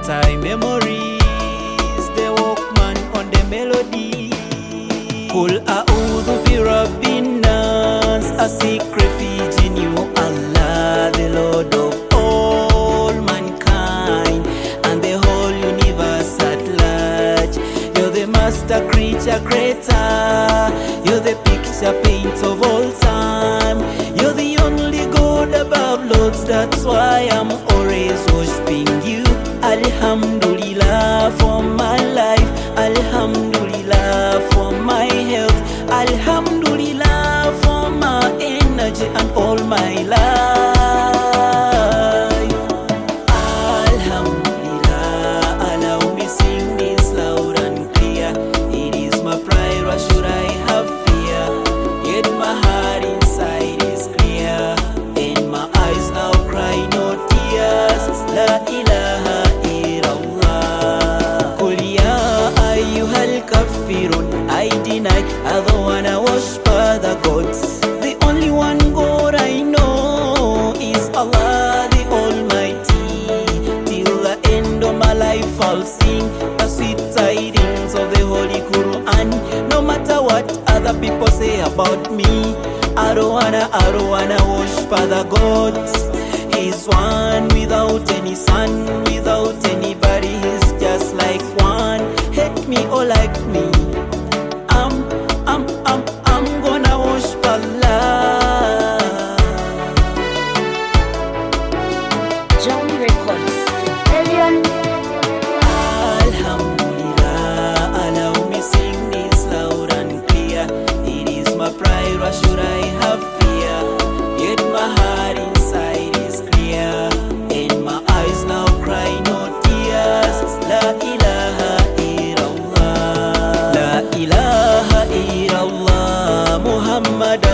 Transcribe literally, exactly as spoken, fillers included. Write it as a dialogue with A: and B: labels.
A: time memories, the Walkman on the melody. Qul a'udhu bi rabbin nas, I seek refuge in you, Allah, the Lord of all mankind and the whole universe at large. You're the master creature creator, you're the picture paint of all time. You're the only God above lords, that's why I'm always worshiping you. Alhamdulillah for my life, Alhamdulillah for my health, Alhamdulillah for my energy and all my life. Alhamdulillah, allow me sing this loud and clear. It is my pride, why should I have fear? Yet my heart inside is clear, and my eyes now cry no tears. La ilaha illallah. Qul ya ayyuhal kafirun, I deny, I don't wanna worship other gods. The only one God I know is Allah the Almighty. Till the end of my life I'll sing the sweet tidings of the Holy Quran. No matter what other people say about me, I don't wanna, I don't wanna worship other gods. He's one without any son, without anybody, he's just like one. Hate me or like me, I'm, I'm, I'm, I'm gonna worship Allah.
B: John Records. Alien.
A: Alhamdulillah, allow me sing this loud and clear. It is my pride, why should I have fear? Yet my heart inside is clear, and my eyes now cry no tears. La ilaha illallah, La ilaha illallah, Muhammad